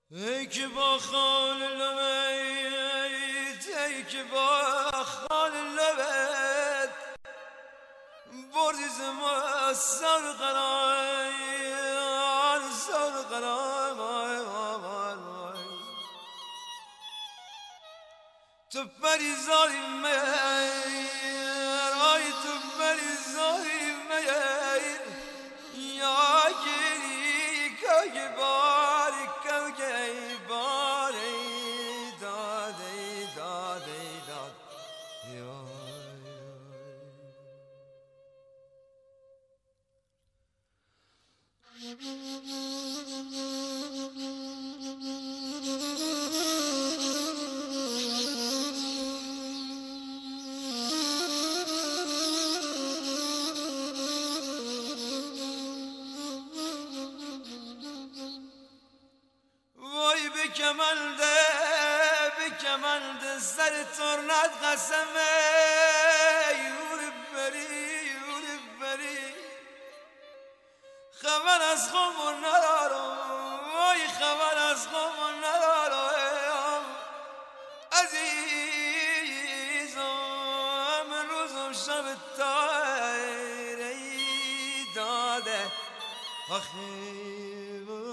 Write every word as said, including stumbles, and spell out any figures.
ای که با خال لبت ای که با خال لبت بردی زمان سر قرار سر قرار تو پری زاری میر آی تو پری زاری میر یا گیری که باری که باری دادی دادی داد یا به کمنده به کمنده سر ترنت قسمه یور بری یور بری خبر از خمون ندارم وای خبر از خمون ندارم عزیزم روزم شب تایره داده آخی